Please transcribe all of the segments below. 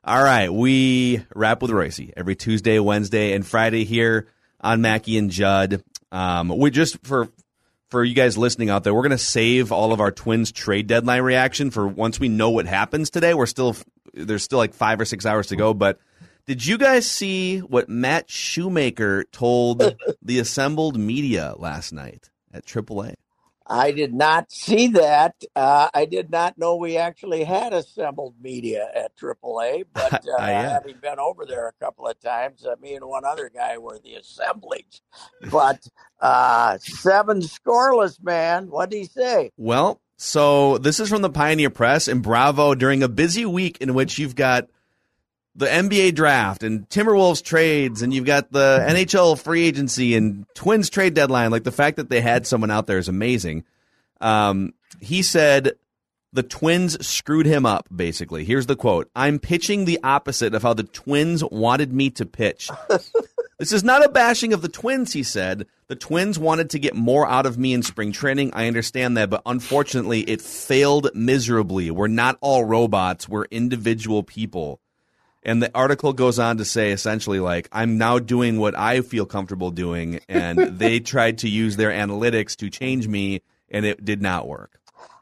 All right, we wrap with Royce every Tuesday, Wednesday, and Friday here on Mackey and Judd. We just for you guys listening out there, we're going to save all of our Twins trade deadline reaction for once we know what happens today. There's still like 5 or 6 hours to go, but did you guys see what Matt Shoemaker told the assembled media last night at AAA? I did not see that. I did not know we actually had assembled media at AAA, but having been over there a couple of times, me and one other guy were the assemblage. But 7 scoreless, man. What did he say? Well, so this is from the Pioneer Press and Bravo during a busy week in which you've got the NBA draft and Timberwolves trades, and you've got the NHL free agency and Twins trade deadline. Like, the fact that they had someone out there is amazing. He said the Twins screwed him up, basically. Here's the quote. "I'm pitching the opposite of how the Twins wanted me to pitch." This is not a bashing of the Twins, he said. "The Twins wanted to get more out of me in spring training. I understand that, but unfortunately it failed miserably. We're not all robots. We're individual people." And the article goes on to say essentially, like, I'm now doing what I feel comfortable doing, and they tried to use their analytics to change me, and it did not work.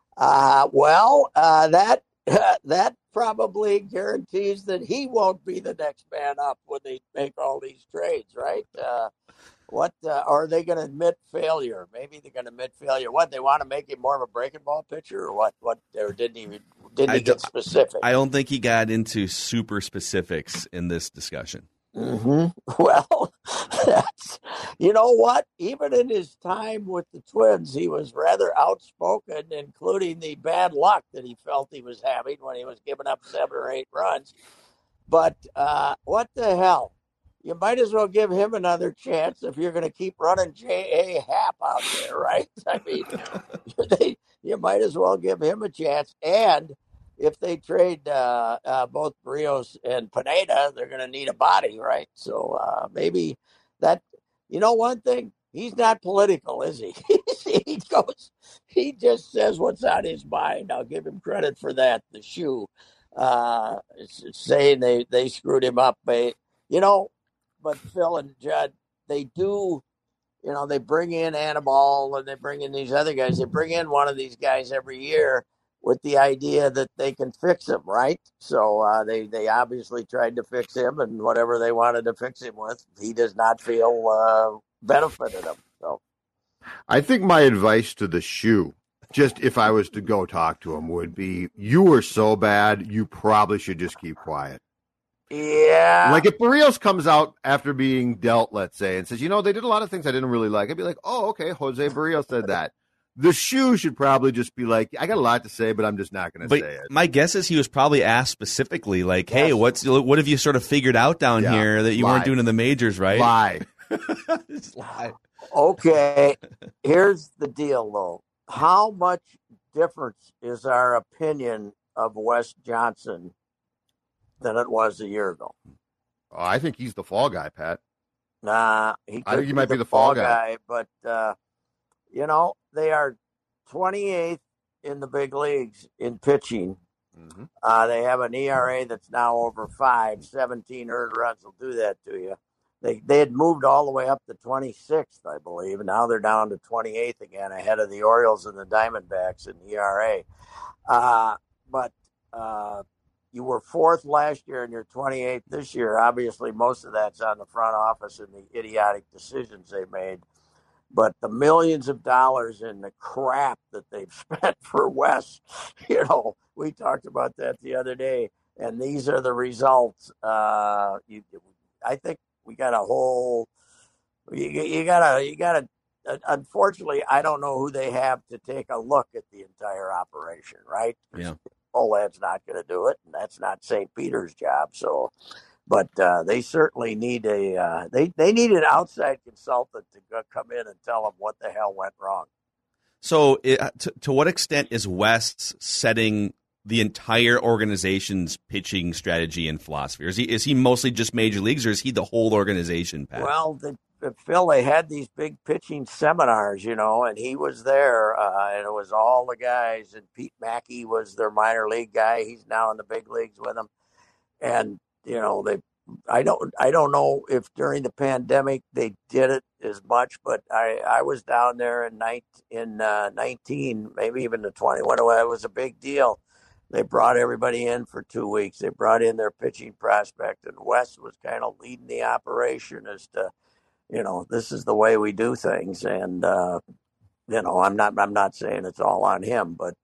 That probably guarantees that he won't be the next man up when they make all these trades, right? Are they going to admit failure? Maybe they're going to admit failure. What, they want to make him more of a breaking ball pitcher, or what? Or didn't he get specific? I don't think he got into super specifics in this discussion. Mm-hmm. Well, you know what? Even in his time with the Twins, he was rather outspoken, including the bad luck that he felt he was having when he was giving up 7 or 8 runs. But what the hell? You might as well give him another chance if you're going to keep running J.A. Happ out there, right? I mean, you might as well give him a chance. And if they trade both Barrios and Pineda, they're going to need a body, right? So maybe that, one thing, he's not political, is he? He just says what's on his mind. I'll give him credit for that. The shoe, saying they screwed him up, but Phil and Judd, they do, they bring in Anibal and they bring in these other guys. They bring in one of these guys every year with the idea that they can fix him, right? So they obviously tried to fix him, and whatever they wanted to fix him with, he does not feel benefited him. So I think my advice to the shoe, just if I was to go talk to him, would be, you were so bad, you probably should just keep quiet. Yeah. Like, if Barrios comes out after being dealt, let's say, and says, they did a lot of things I didn't really like, I'd be like, oh, okay, Jose Barrios said that. The shoe should probably just be like, I got a lot to say, but I'm just not going to say it. My guess is he was probably asked specifically, like, hey, what have you sort of figured out down here that you weren't doing in the majors, right? Lie. Just lie. Okay, here's the deal, though. How much difference is our opinion of Wes Johnson than it was a year ago? Oh, I think he's the fall guy, Pat. I think he might be the fall guy. But, they are 28th in the big leagues in pitching. Mm-hmm. They have an ERA that's now over 5. 17 earned runs will do that to you. They had moved all the way up to 26th, I believe, and now they're down to 28th again, ahead of the Orioles and the Diamondbacks in ERA. But you were 4th last year and you're 28th this year. Obviously, most of that's on the front office and the idiotic decisions they made. But the millions of dollars in the crap that they've spent for Wes, we talked about that the other day, and these are the results. I think we got a whole. You gotta. Unfortunately, I don't know who they have to take a look at the entire operation, right? Yeah. Olad's not going to do it, and that's not St. Peter's job. So, but they certainly need they need an outside consultant to come in and tell them what the hell went wrong. So, to what extent is West setting the entire organization's pitching strategy and philosophy? Or is he mostly just major leagues, or is he the whole organization, Pat? Well, Phil, they had these big pitching seminars, and he was there, and it was all the guys, and Pete Mackey was their minor league guy. He's now in the big leagues with them. and I don't know if during the pandemic they did it as much, but I was down there in 19, maybe even the 20 when it was a big deal. They brought everybody in for 2 weeks. They brought in their pitching prospect, and Wes was kind of leading the operation as to, this is the way we do things. And I'm not saying it's all on him, but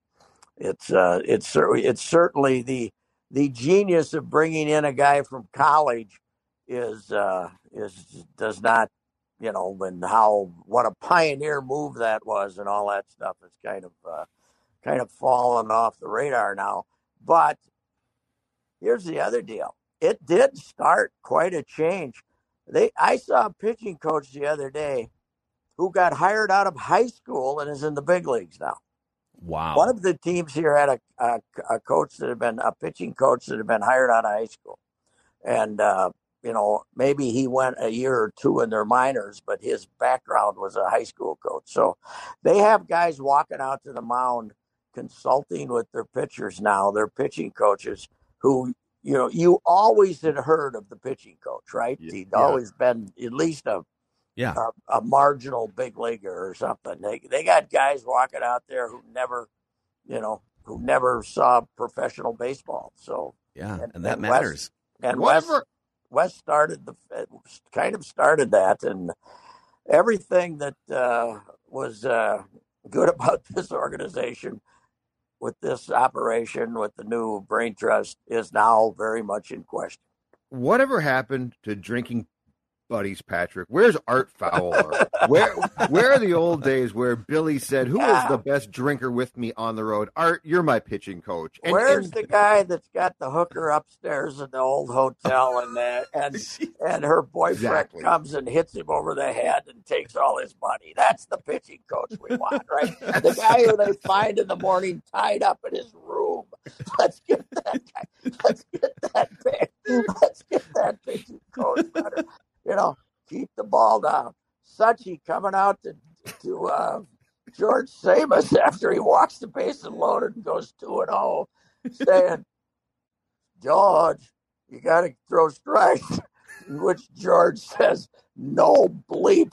it's certainly the genius of bringing in a guy from college is does not, what a pioneer move that was and all that stuff is kind of fallen off the radar now. But here's the other deal. It did start quite a change. I saw a pitching coach the other day who got hired out of high school and is in the big leagues now. Wow. One of the teams here had a coach that had been a pitching coach that had been hired out of high school. And, maybe he went a year or two in their minors, but his background was a high school coach. So they have guys walking out to the mound consulting with their pitchers now, their pitching coaches who, you always had heard of the pitching coach, right? Yeah. He'd always been at least a marginal big leaguer or something. They got guys walking out there who never saw professional baseball. So and that matters. Wes started started that, and everything that was good about this organization with this operation with the new brain trust is now very much in question. Whatever happened to drinking buddies, Patrick? Where's Art Fowler? Where are the old days where Billy said, "Who is the best drinker with me on the road?" Art, you're my pitching coach. Where's the guy that's got the hooker upstairs in the old hotel and her boyfriend comes and hits him over the head and takes all his money? That's the pitching coach we want, right? The guy who they find in the morning tied up in his room. Let's get that guy. Let's get that pitching coach better. Keep the ball down. Suchi coming out to George Samus after he walks the base and loaded and goes 2-0, saying, "George, you got to throw strikes." In which George says, "No bleep."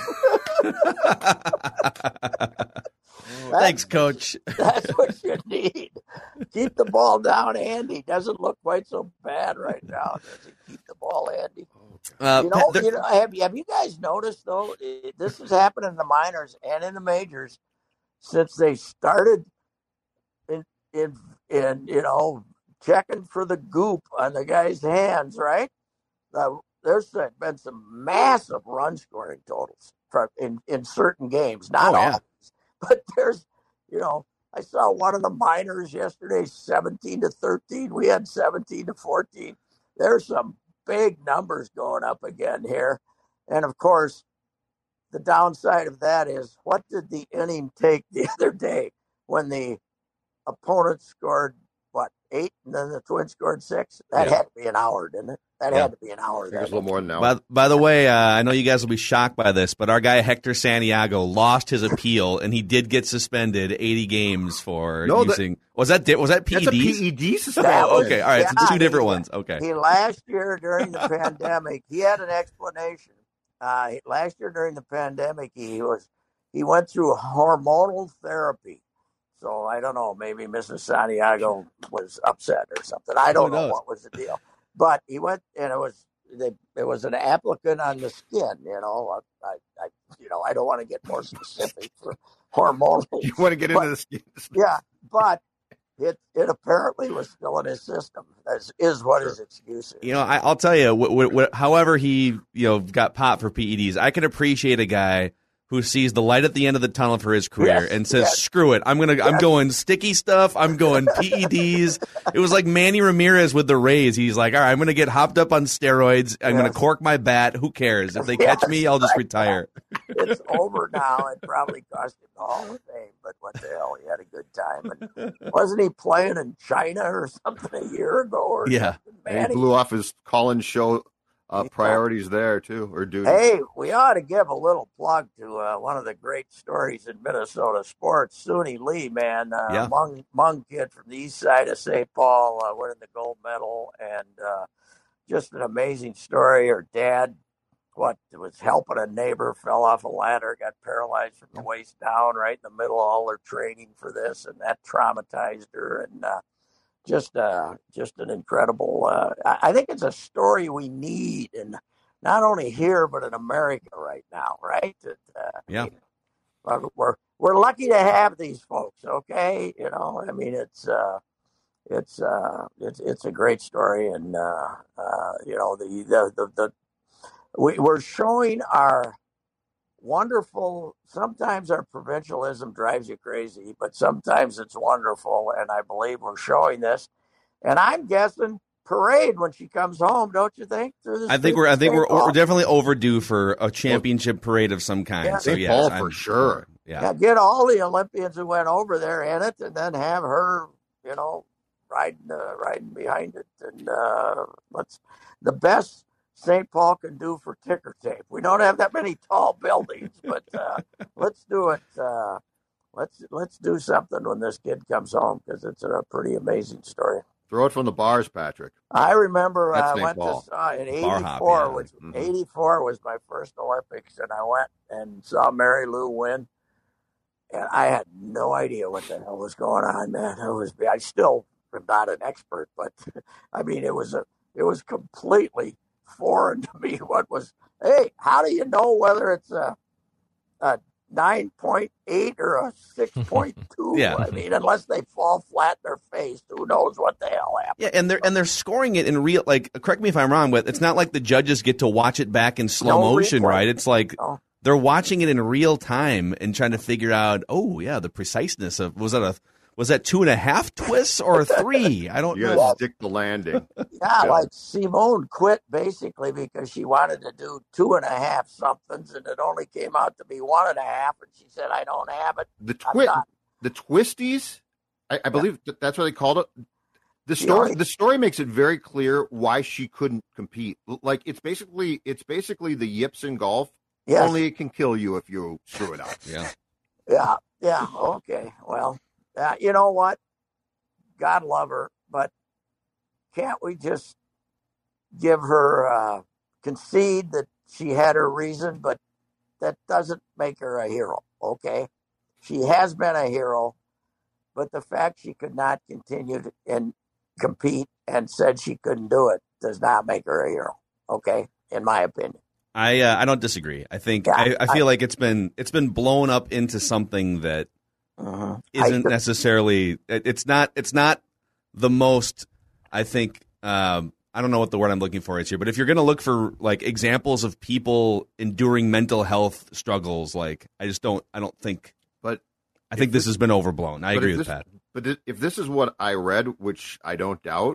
Thanks, Coach. That's what you need. Keep the ball down, Andy. Doesn't look quite so bad right now, does he? Keep the ball, Andy. Have you guys noticed, though, this has happened in the minors and in the majors since they started in checking for the goop on the guy's hands, right? There's been some massive run scoring totals in certain games, not all. But there's, I saw one of the minors yesterday, 17-13. We had 17-14. There's some big numbers going up again here. And of course, the downside of that is, what did the inning take the other day when the opponent scored, 8, and then the Twins scored 6? That had to be an hour, didn't it? That had to be an hour. It was a little more than an hour. By the way, I know you guys will be shocked by this, but our guy Hector Santiago lost his appeal, and he did get suspended 80 games for using. Was that PEDs? That's a PED suspension. Okay, all right. So two different ones. Okay. He last year during the pandemic, he had an explanation. Last year during the pandemic, he went through hormonal therapy. So I don't know, maybe Mrs. Santiago was upset or something. I don't know what was the deal. But he went, and it was an applicant on the skin. I don't want to get more specific for hormonal. You want to get into the skin? Yeah, but it apparently was still in his system. Is what his excuse is. I'll tell you, however he got popped for PEDs, I can appreciate a guy who sees the light at the end of the tunnel for his career and says, "Screw it, I'm going sticky stuff. I'm going PEDs." It was like Manny Ramirez with the Rays. He's like, "All right, I'm going to get hopped up on steroids. I'm going to cork my bat. Who cares? If they catch me, I'll just retire." It's over now. It probably cost him the Hall of Fame, but what the hell? He had a good time. And wasn't he playing in China or something a year ago? And he blew off his call-in show priorities there too, or duties. Hey, we ought to give a little plug to one of the great stories in Minnesota sports. Suni Lee, man, Hmong kid from the east side of St. Paul, winning the gold medal, and just an amazing story. Her dad, was helping a neighbor, fell off a ladder, got paralyzed from the waist down, right in the middle of all her training for this, and that traumatized her. And just an incredible. I think it's a story we need, and not only here but in America right now, right? We're lucky to have these folks. Okay, I mean it's a great story, and we're showing our wonderful. Sometimes our provincialism drives you crazy, but sometimes it's wonderful, and I believe we're showing this. And I'm guessing parade when she comes home, don't you think? I think we're definitely overdue for a championship parade of some kind. Yeah, so St. Paul for sure. Yeah, get all the Olympians who went over there in it, and then have her, riding behind it. And the best St. Paul can do for ticker tape. We don't have that many tall buildings, but let's do it. Let's do something when this kid comes home, because it's a pretty amazing story. Throw it from the bars, Patrick. I remember I St. went Paul. in '84, 84 was my first Olympics, and I went and saw Mary Lou win, and I had no idea what the hell was going on, man. I still am not an expert, but I mean, it was completely foreign to me. Hey, how do you know whether it's a 9.8 or a 6.2? Yeah. I mean, unless they fall flat in their face, who knows what the hell happened? Yeah, and they're scoring it in real. Like, correct me if I'm wrong, but it's not like the judges get to watch it back in slow motion, right? It's like they're watching it in real time and trying to figure out. Oh, yeah, the preciseness of was that 2.5 twists or 3? I don't know. You gotta stick the landing. Yeah, like Simone quit basically because she wanted to do 2.5 somethings, and it only came out to be 1.5, and she said, "I don't have it." The twisties, I believe that's what they called it. The story makes it very clear why she couldn't compete. Like it's basically the yips in golf. Yes. Only it can kill you if you screw it up. Yeah. Okay. Well, you know what? God love her, but can't we just give her concede that she had her reason? But that doesn't make her a hero. Okay, she has been a hero, but the fact she could not continue and compete and said she couldn't do it does not make her a hero. Okay, in my opinion. I don't disagree. I think I feel like it's been blown up into something that isn't necessarily. It's not the most. I think I don't know what the word I'm looking for is here, but if you're going to look for like examples of people enduring mental health struggles, like I don't think. But I think this has been overblown. I agree with that. But if this is what I read, which I don't doubt,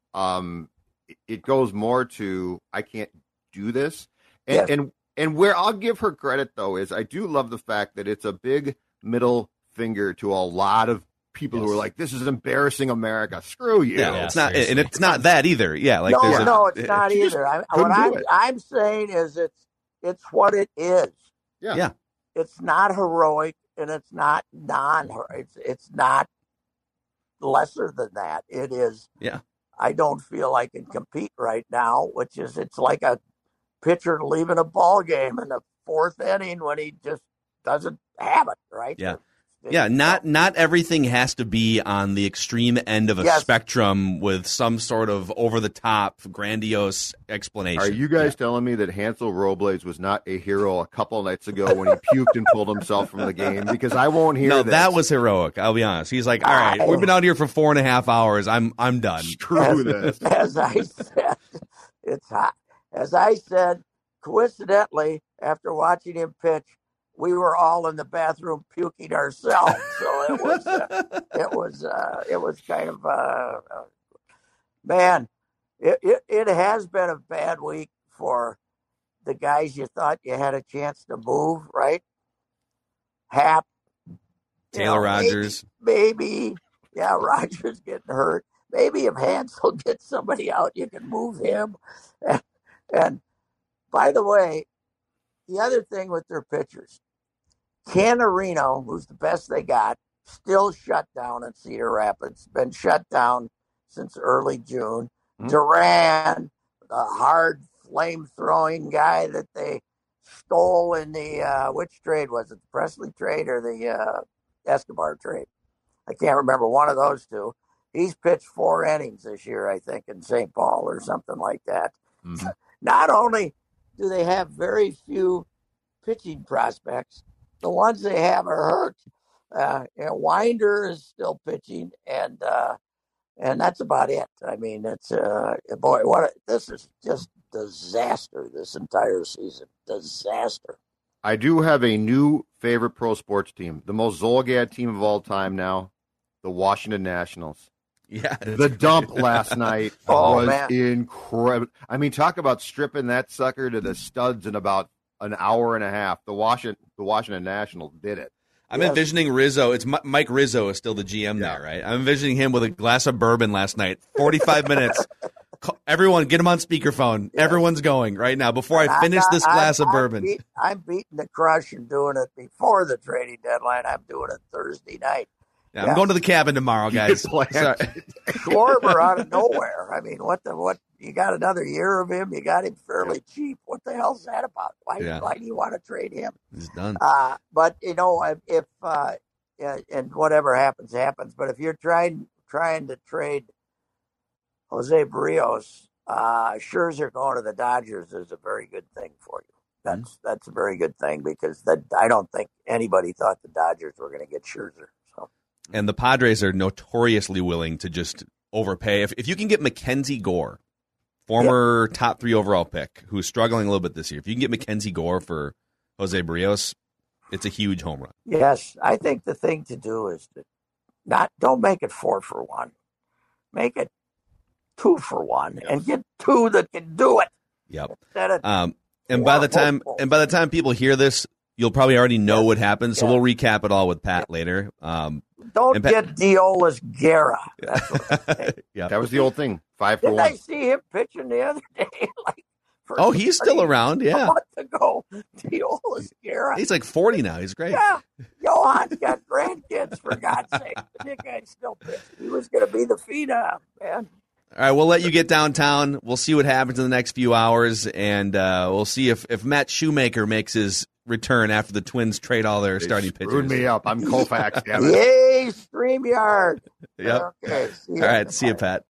it goes more to I can't do this. And where I'll give her credit, though, is I do love the fact that it's a big middle finger to a lot of people who are like, "This is embarrassing America. Screw you." Yeah, it's not, and it's not that either. Yeah, like no, it's not either. I'm saying is it's what it is. Yeah. It's not heroic, and it's not it's not lesser than that. It is. Yeah. I don't feel I can compete right now, it's like a pitcher leaving a ball game in the 4th inning when he just doesn't have it, right? Yeah. Yeah, not everything has to be on the extreme end of a spectrum with some sort of over-the-top, grandiose explanation. Are you guys telling me that Hansel Robles was not a hero a couple of nights ago when he puked and pulled himself from the game? Because I won't hear this. No, that was heroic. I'll be honest. He's like, all right, we've been out here for 4.5 hours. I'm done. Screw this. As I said, it's hot. As I said, coincidentally, after watching him pitch, we were all in the bathroom puking ourselves. So it was kind of man. It has been a bad week for the guys you thought you had a chance to move, right? Hap, Taylor Rogers, maybe Rogers getting hurt. Maybe if Hansel gets somebody out, you can move him. And by the way, the other thing with their pitchers, Canarino, who's the best they got, still shut down in Cedar Rapids. Been shut down since early June. Duran, the hard flame-throwing guy that they stole in the which trade was it? The Presley trade or the Escobar trade? I can't remember, one of those two. He's pitched 4 innings this year, I think, in St. Paul or something like that. Mm-hmm. Not only do they have very few pitching prospects, the ones they have are hurt. Winder is still pitching, and that's about it. I mean, it's this is just disaster. This entire season, disaster. I do have a new favorite pro sports team, the most Zolgad team of all time now, the Washington Nationals. Yeah, the dump last night was incredible. I mean, talk about stripping that sucker to the studs in about an hour and a half. The Washington Nationals did it. I'm envisioning Rizzo. It's Mike Rizzo is still the GM there, right? I'm envisioning him with a glass of bourbon last night. 45 minutes. Everyone, get him on speakerphone. Yes. Everyone's going right now before I finish this glass of bourbon. I'm beating the crush and doing it before the trading deadline. I'm doing it Thursday night. Yeah, I'm going to the cabin tomorrow, guys. Schwarber out of nowhere. I mean, what? You got another year of him. You got him fairly cheap. What the hell's that about? Why do you want to trade him? He's done. But if and whatever happens. But if you're trying to trade Jose Barrios, Scherzer going to the Dodgers is a very good thing for you. That's a very good thing because I don't think anybody thought the Dodgers were going to get Scherzer. So. And the Padres are notoriously willing to just overpay. If you can get Mackenzie Gore, former top 3 overall pick, who's struggling a little bit this year, if you can get Mackenzie Gore for Jose Barrios, it's a huge home run. Yes, I think the thing to do is don't make it 4 for 1. Make it 2 for 1 and get 2 that can do it. Yep. And by the time people hear this, you'll probably already know what happened, so we'll recap it all with Pat later. Don't get Diolis Guerra. That's what that was the old thing. 5 for 1. Didn't I see him pitching the other day? He's still around. Yeah, a month ago, Diolis Guerra. He's like 40 now. He's great. Yeah, Johan's got grandkids for God's sake. That guy's still pitching. He was going to be the phenom, man. All right, we'll let you get downtown. We'll see what happens in the next few hours, and we'll see if Matt Shoemaker makes his return after the Twins trade all their starting pitchers. Screwed me up. I'm Koufax. Yay, StreamYard. Yep. Okay. All right, see you, Pat.